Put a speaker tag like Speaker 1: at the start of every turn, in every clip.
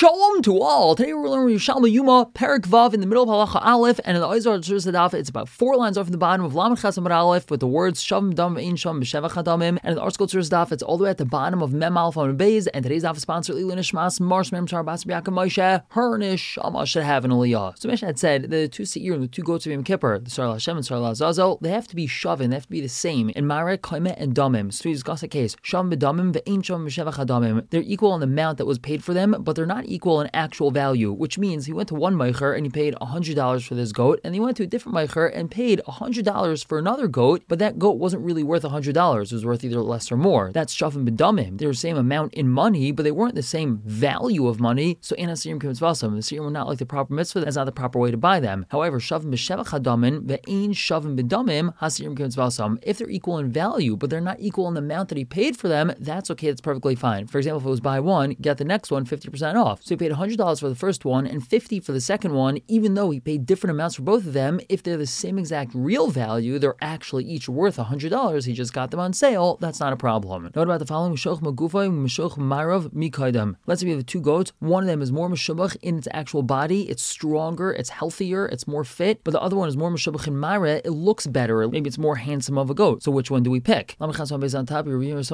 Speaker 1: Shalom to all. Today we're learning Yerushalmi Yuma, Perek Vav in the middle of Halacha Aleph, and in the Oizar Tzur it's about 4 lines off from the bottom of Lamed Ches Amud Aleph with the words Shavim Dam Ve'in Sham B'Shevach Hadamim, and in the Article Tzur it's all the way at the bottom of Mem Aleph Amud Beis, and today's Daf is sponsored Lili Nishmas Marsh Mem Tar Bas B'Yaakov Moshe, her Nishama should have an Aliyah. So Mishnah had said that the 2 seir and the 2 goats of Yom Kippur, the Sar Hashem and Sar Azazel, they have to be Shavin, they have to be the same in Marek, Koime, and Damim. So we discuss a case Shavim B'Damim Ve'in Sham B'Shevach Hadamim. They're equal in the amount that was paid for them, but they're not equal in actual value, which means he went to one meicher and he paid $100 for this goat, and he went to a different meicher and paid $100 for another goat, but that goat wasn't really worth $100. It was worth either less or more. That's Shavim B'Damim. They were the same amount in money, but they weren't the same value of money, so Ein HaSirim K'mitzvasam. The Sirim were not like the proper mitzvah, that's not the proper way to buy them. However, Shavim B'Shevach Hadamin, Ve'ein Shavim B'Damim, HaSirim K'mitzvasam. If they're equal in value, but they're not equal in the amount that he paid for them, that's okay, that's perfectly fine. For example, if it was buy one, get the next one 50% off. So he paid $100 for the first one and $50 for the second one, even though he paid different amounts for both of them. If they're the same exact real value, they're actually each worth $100. He just got them on sale. That's not a problem. Note about the following: Meshoch Magufay, Meshoch Marav, Mikaidam. Let's say we have 2 goats. One of them is more Meshubbach in its actual body. It's stronger, it's healthier, it's more fit. But the other one is more Meshubbach in Mara. It looks better. Maybe it's more handsome of a goat. So which one do we pick? On top,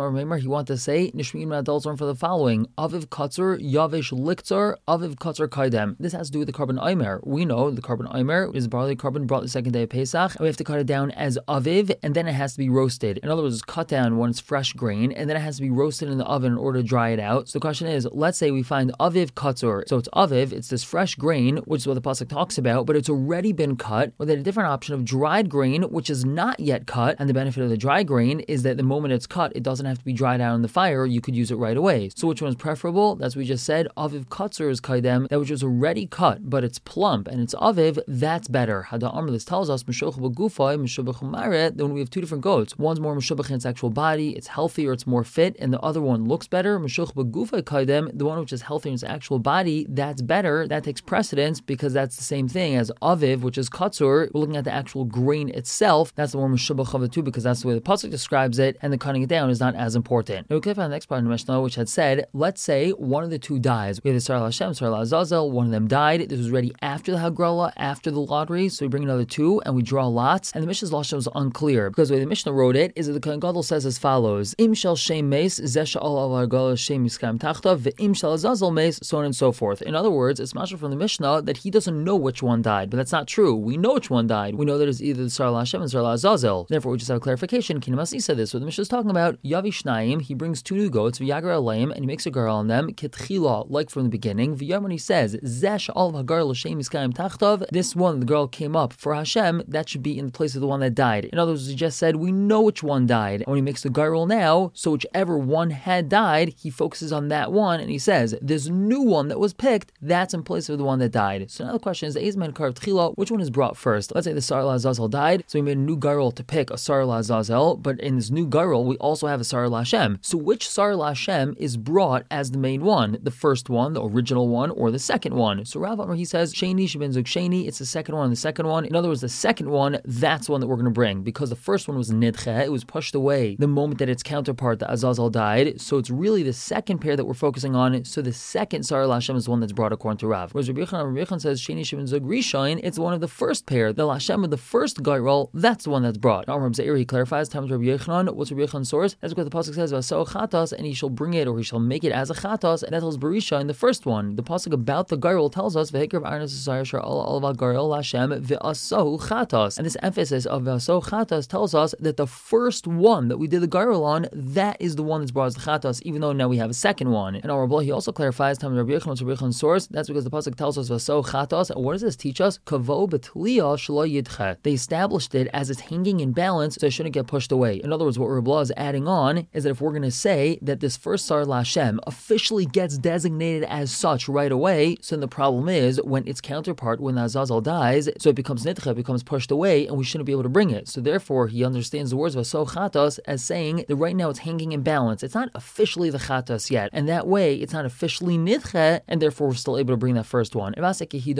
Speaker 1: he wants to say, Nishmin adults learn for the following: Aviv Katzur, Yavish Liktzur, Aviv Katzur Kaidem. This has to do with the carbon Aimer. We know the carbon Aimer is barley carbon brought the second day of Pesach, and we have to cut it down as Aviv, and then it has to be roasted. In other words, it's cut down when it's fresh grain, and then it has to be roasted in the oven in order to dry it out. So the question is, let's say we find Aviv Katzur. So it's Aviv, it's this fresh grain, which is what the pasuk talks about, but it's already been cut, with a different option of dried grain, which is not yet cut. And the benefit of the dry grain is that the moment it's cut, it doesn't have to be dried out in the fire. You could use it right away. So which one is preferable? That's what we just said. Aviv Katzur is Kaidem, that which is already cut, but it's plump and it's Aviv, that's better. Hada Amr, this tells us Meshoch B'Gufay, Meshubbach Umaret, that when we have 2 different goats, one's more Meshubbach in its actual body, it's healthier, it's more fit, and the other one looks better. Meshoch B'Gufay Kaidem, the one which is healthier in its actual body, that's better. That takes precedence because that's the same thing as Aviv, which is Katzur. We're looking at the actual grain itself. That's the more Meshubbach of the 2 because that's the way the pasuk describes it, and the cutting it down is not as important. Now we click on the next part of the Mishnah, which had said, let's say one of the 2 dies. We have the Sar Hashem, Sar Azazel, one of them died. This was ready after the Hagrala, after the lottery, so we bring another 2 and we draw lots, and the Mishnah's lashon was unclear because the way the Mishnah wrote it is that the Kohen Gadol says as follows: Im shel shem meis, zeh she'al al Hagrala shem yiskam tachtav, ve'im shel Azazel meis, so on and so forth. In other words, it's mashal from the Mishnah that he doesn't know which one died, but that's not true. We know which one died. We know that it's either the Sar Hashem and Sar Azazel. Therefore, we just have a clarification. Kinamasi said this. So the Mishnah is talking about Yavi Shnayim. He brings 2 new goats, v'yagar alayim, and he makes a girl on them, ketchila, like from the beginning. V'yam, when he says zeh she'al hagar l'shem yiskam tachtav, this one, the girl came up for Hashem, that should be in the place of the one that died. In other words, he just said we know which one died. And when he makes the girl now, so whichever one had died, he focuses on that one, and he says this new one that was picked, that's in place of the one that died. So now the question is, Eizman Karv Tchila, which one is brought first? Let's say the Sar Azazel died, so we made a new girl to pick a Sar Azazel, but in this new girl, we also have a Sar Hashem. So which Sar Hashem is brought as the main one? The first one, the original one, or the second one? So Rav Amar, he says, Sheni Sheben Zug Sheni, it's the second one and the second one. In other words, the second one, that's the one that we're going to bring, because the first one was Nidche, it was pushed away the moment that its counterpart, the Azazel, died. So it's really the second pair that we're focusing on. So the second Sar Hashem is the one that's brought according to Rav. Whereas Rabbi Yochanan says, Sheni Sheben Zug Rishon, it's one of the first pair, the Hashem of the first Gairol, that's the one that's brought. Now Rabbi Zeir, he clarifies, times Rabbi Yochanan, what's Rabbi Yochanan's source? That's because the pasuk says, Vaso chatas, and he shall bring it, or he shall make it as a chatas, and that tells Barisha in the first one. The pasuk about the Gairol tells us, Vehikr Arnas Asayar Shar Al Gairol Hashem V'aso chatas. And this emphasis of Vaso chatas tells us that the first one that we did the Gairol on, that is the one that's brought as the chatas, even though now we have a second one. And our Rabbi, he also clarifies, times Rabbi Yochanan's source, that's because the pasuk tells us Vaso chatas. And what does this teach us? Kavo B'Tliya Shlo Yidche. They established it as it's hanging in balance, so it shouldn't get pushed away. In other words, what Rabbi is adding on is that if we're going to say that this first Sar Hashem officially gets designated as such right away, so then the problem is when its counterpart, when Azazel dies, so it becomes Nidche, it becomes pushed away, and we shouldn't be able to bring it. So therefore, he understands the words of Aso Chatas as saying that right now it's hanging in balance. It's not officially the Chatas yet, and that way it's not officially Nidche, and therefore we're still able to bring that first one. The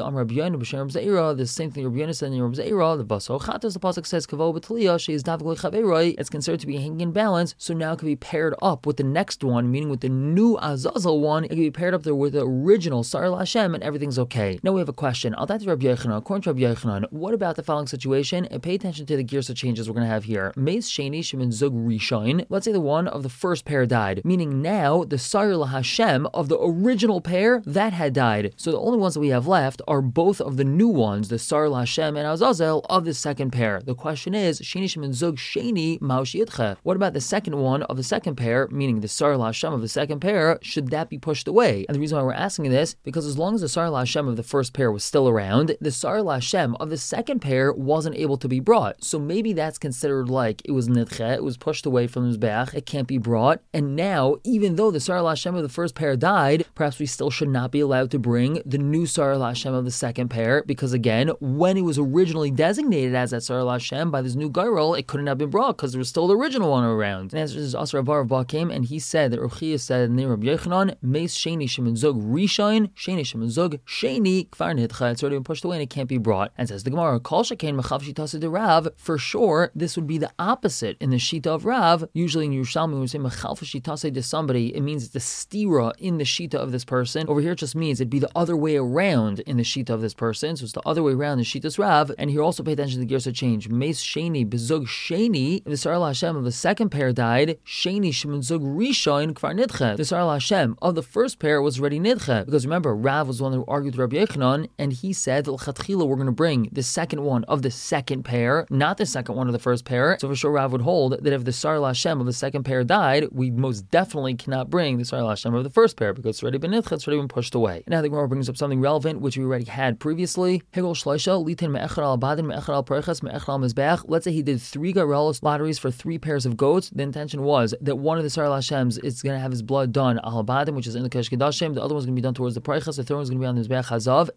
Speaker 1: same thing Rabbi Yonah said in Rabbi Zeira, the Baso Chatas, the pasuk says Kavo B'Tliya, she is Davgoi Chaveroi, it's considered to be hanging in balance, so now it can be paired up with the next one, meaning with the new Azazel one, it can be paired up there with the original Sar Hashem and everything's okay. Now we have a question. According to Rabbi Yochanan, what about the following situation? And pay attention to the gears of changes we're going to have here. Meis Sheni Shemin Zug Rishon. Let's say the one of the first pair died, meaning now the Sar Hashem of the original pair that had died. So the only ones that we have left are both of the new ones, the Sar Hashem and Azazel of the second pair. The question is, Sheni Shemin Zug Sheni Maushi Yitche. What about the second one of the second pair, meaning the Sar Hashem of the second pair? Should that be pushed away? And the reason why we're asking this, because as long as the Sar Hashem of the first pair was still around, the Sar Hashem of the second pair wasn't able to be brought. So maybe that's considered like it was nidche, it was pushed away from the Mizbeach, it can't be brought. And now, even though the Sar Hashem of the first pair died, perhaps we still should not be allowed to bring the new Sar Hashem of the second pair, because again, when it was originally designated as that Sar Hashem by this new Gairol, it couldn't have been brought because there was still the original one around. And as this Asar Abar Ba came and he said that Ruchia said in the name of Rabbi Yochanan, Meis Sheni Shemin Zug Rishon, Sheni Shemin Zug Sheni Kfar Nidcha. It's already been pushed away and it can't be brought. And says the Gemara, Kol Shekain Mechav Shitasa de Rav. For sure, this would be the opposite in the Shita of Rav. Usually in Yerushalmi, when we say Mechav Shitasa to somebody, it means it's the stira in the Shita of this person. Over here, it just means it'd be the other way around in the Shita of this person. So it's the other way around in Shita's Rav. And here also pay attention to the gears of change. Meis Sheni Bezug Sheni. If the Sar Hashem of the second pair died, Sheni Shemin Zug Rishon Kfar Nidche. The Sar Hashem of the first pair was already Nidche. Because remember, Rav was the one who argued with Rabbi Yochanan, and he said that L'chatchila we're going to bring the second one of the second pair, not the second one of the first pair. So for sure Rav would hold that if the Sar Hashem of the second pair died, we most definitely cannot bring the Sar Hashem of the first pair because it's already been Nidche, it's already been pushed away. And now the Gemara brings up something relevant which we already had previously. Hegel Shloisha, Litin Me'echad al Badin, Me'echad al Perechas, Me'echad al Mizbeach. Let's say he did 3 Garelos lotteries for 3 pairs of goats. The intention was that one of the Sar Hashems is going to have his blood done al Badim, which is in the Kesh Kedashim. The other one's going to be done towards the Perechas. The third one's going to be on the Mizbeach Hazav.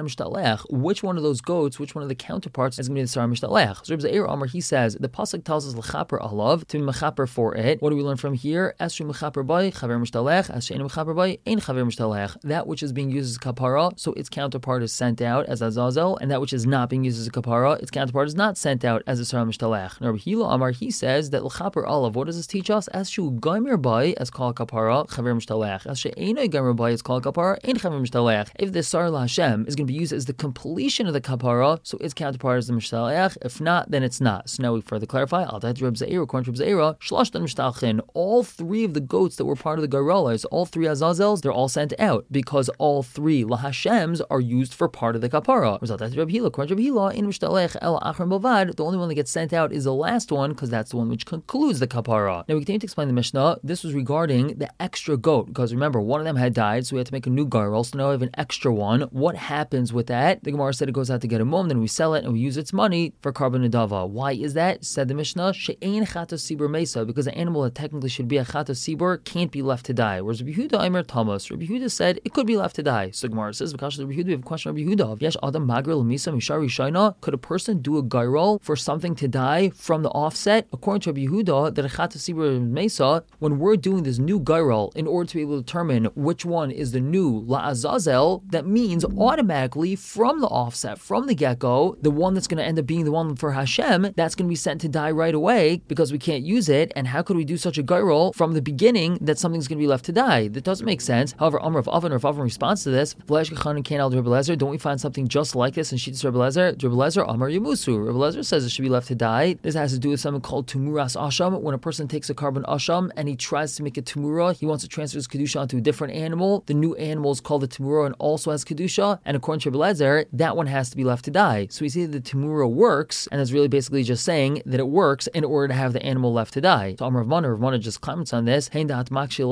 Speaker 1: Which one of those goats, which one of the counterparts is going to be the Sar Mishtalech? So Reb Zeir Amar, he says, the Pasuk tells us L'chaper alav, to be mechaper for it. What do we learn from here? Esri mechaper bay, chaver mishtalech. Esri ein mechaper bay, ein chaver mishtalech. That which is being used as kapara, so its counterpart is sent out as Azazel, and that which is not being used as a kapara, its counterpart is not sent out as a Sar Mishtalech. Rabbi Hila Amar, he says that L'chaper alav, what does this teach us? Esri gaimer bay, as called kapara, chaver mishtalech. Esri einoi gaimer bay, as called kapara, ein chaver mishtalech. If the Sar Hashem is going to be used as the completion of the kapara, so its counterpart is the mishtalech. If not, then it's not. So now we further clarify. According to Reb Zeira, shlashtan mishtalchin. All 3 of the goats that were part of the garolas, all 3 azazels, they're all sent out because all 3 lahashems are used for part of the kapara. According to Reb Hila, in mishtalech el achron bavad, the only one that gets sent out is the last one because that's the one which concludes the kapara. Now we continue to explain the Mishnah. This was regarding the extra goat because remember, one of them had died, so we had to make a new garol. So now we have an extra one. What happens with that? The Gemara said it goes out to get a mum, then we sell it and we use its money for carbon nadava. Why is that? Said the Mishnah, she'ein chatos sibur mesa, because the animal that technically should be a chatos sibur can't be left to die. Whereas Rabbi Yehuda Aimer Thomas, Rabbi Yehuda said it could be left to die. So Gemara says, because Rabbi Yehuda, we have a question of Rabbi Yehuda. Yesh adam magre l'misa mishari shaina. Could a person do a gairol for something to die from the offset? According to Rabbi Yehuda, that a chatos sibur mesa, when we're doing this new gairol, in order to be able to determine which one is the new la'azazel, that means automatically from the offset, from the get-go, the one that's going to end up being the one for Hashem, that's going to be sent to die right away because we can't use it. And how could we do such a gairol from the beginning that something's going to be left to die? That doesn't make sense. However, Amr of Oven responds to this. Don't we find something just like this in Shittas Rebbe Lezer? Amr Yamusu. Rebbe Lezer says it should be left to die. This has to do with something called Tumuras Asham. When a person takes a carbon Asham and he tries to make a Tumura, he wants to transfer his Kedusha onto a different animal. The new animal is called the Tumura and also has Kedusha. And according to Rebbe Lezer, that one has to be left to die. So we see that the Tumura works, and that's really basically just saying that it works in order to have the animal left to die. So Amr Rav Mana just comments on this. Instead of asking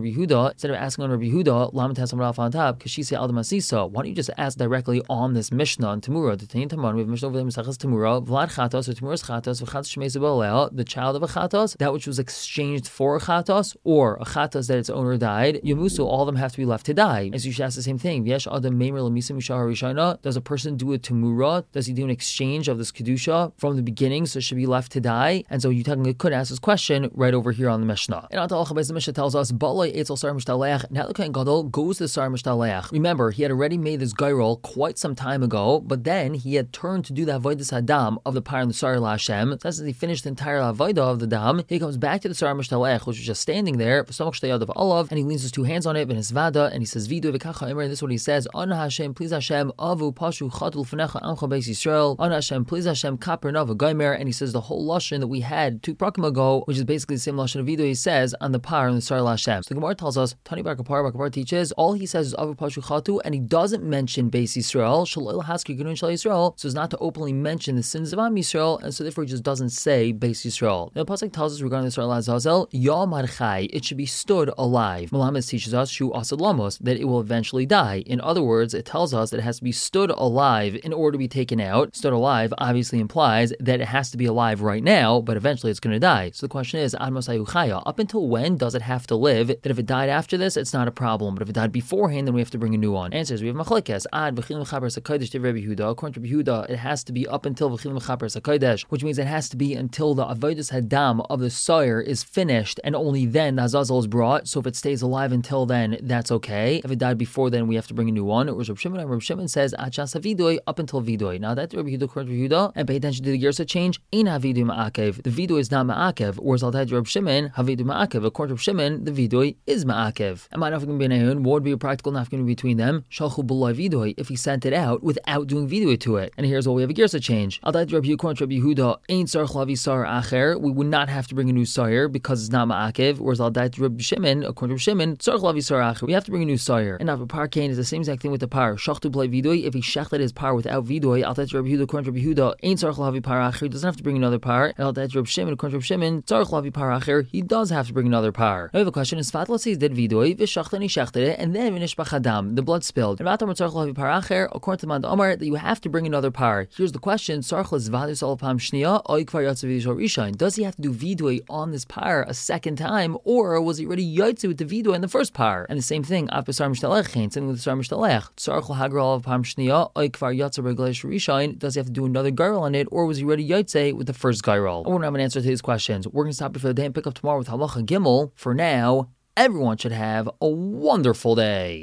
Speaker 1: on Rabbi Yehuda, because she said Al Masisa, why don't you just ask directly on this Mishnah on Tumura? We have Mishnah over there, Tumura, Vlad Chatos, or Tumura's Chatos, the child of a Chatos, that which was exchanged for a Chatos, or a Chatos that its owner died, Yamusu, all of them have to be left to die. And so you should ask the same thing. Does a person do a Tumura? Does he do an exchange of this Kedusha from the beginning, so it should be left to die? And so you technically could ask this question right over here on the Mishnah. And the Mishnah tells us, now the Kohen Gadol goes to the Sar Mishtalech. Remember, he had already made this gairol quite some time ago, but then he had turned to do the Avodas Hadam of the Par and the Sar Hashem. So as he finished the entire Avodah of the Dam, he comes back to the Sar Mishtalech, which was just standing there, and he leans his 2 hands on it, and Svada, and he says Vidu v'kacha Emer, and this is what he says, Ana Hashem, please Hashem, Avu Pashu Chatul Fnecha Amcha Beis Yisrael, Ana Hashem, please Hashem, Kaper Nava Gaimer, and he says the whole lashon that we had 2 prakim ago, which is basically the same lashon of Vidu he says on the par and the Sar Hashem. So the Gemara tells us, Tani Bar Kapar teaches, all he says is Avu Pashu Chatu, and he doesn't mention Beis Yisrael, Shalol Haski Gunun Shal Yisrael, so as not to openly mention the sins of Am Yisrael, and so therefore he just doesn't say Beis Yisrael. Now the pasuk tells us regarding the Sar Azazel, Yamar Chai, it should be stood alive. Malamas teaches us Shu Asad Lamos, that it will eventually die. In other words, it tells us that it has to be stood alive in order to be taken out. Stood alive obviously implies that it has to be alive right now, but eventually it's going to die. So the question is, Ad Masayu Chaya, up until when does it have to live? That if it died after this, it's not a problem, but if it died beforehand, then we have to bring a new one. Answers, we have Machlekes, Ad V'chilim Chaper Sakaidesh to Rabbi Yehuda. According to Rabbi Yehuda, it has to be up until V'chilim Chaper Sakaidesh, which means it has to be until the Avodas Hadam of the Sire is finished, and only then the Azazel is brought. So if it stays alive until then, that's okay. If it died before then, we have to bring a new one. It was Reb Shimon, and Reb Shimon says Achasa Vidui up until Vidui. Now that's Rabbi Yehuda, according to Rabbi Yehuda, and pay attention to the Gersa change. Ein Havidui Ma'akev. The Vidui is not Ma'akev. Whereas I'll tell you Reb Shimon, Havidui Ma'akev. According to Reb Shimon, the Vidui is Ma'akev. And my nafkin b'neiun, what would be a practical nafkin between them? Shalchu b'loi Vidui, if he sent it out without doing Vidui to it. And here's what we have a Gersa change. I'll tell you Rabbi Yehuda, according to Rabbi Yehuda, Ein Tzarich Lavi Sar Acher. We would not have to bring a new Sire because it's not Ma'akev. Whereas I'll tell you Rabbi Shimon, according to Rabbi Shimon, Tzarich Lavi Sar Acher. We have to bring a new Sire. And now for par kain is the same exact thing with the par. Shachtu b'loi Vidui. If he shechted his par without Vidui, I'll tell you Rabbi Yehuda, according to Rabbi Yehuda, Ein Tzarich Lavi Par Acher. He doesn't have to bring another par. And I'll tell you Rabbi Shimon, according to Rabbi Shimon, Tzarich Lavi Par Acher. He does have to bring another par. Now I have a question. Is Fatla says did Vidui, v'shachtan he shechted it, and then V'nishbach Hadam, the blood spilled. And Vatam Tzarich Lavi Par Acher, according to Mand Omar, that you have to bring another par. Here's the question: Tzarich l'zvadus al pam shniya, oy kvar yatzav yishor rishain. Does he have to do Vidui on this par a second time, or was he already yotze with the Vidui in the first par? And the same thing, Av B'sar Mishtalech, same with the Sar Mishtalech. Tzarich l'hagra al pam shniya, oy kvar yatzav regleish rishain. Does he have to do another gyral on it, or was he already yotze with the first gyral? I won't have an answer to these questions. We're going to stop here for the day and pick up tomorrow with Halacha Gimel. For now, everyone should have a wonderful day.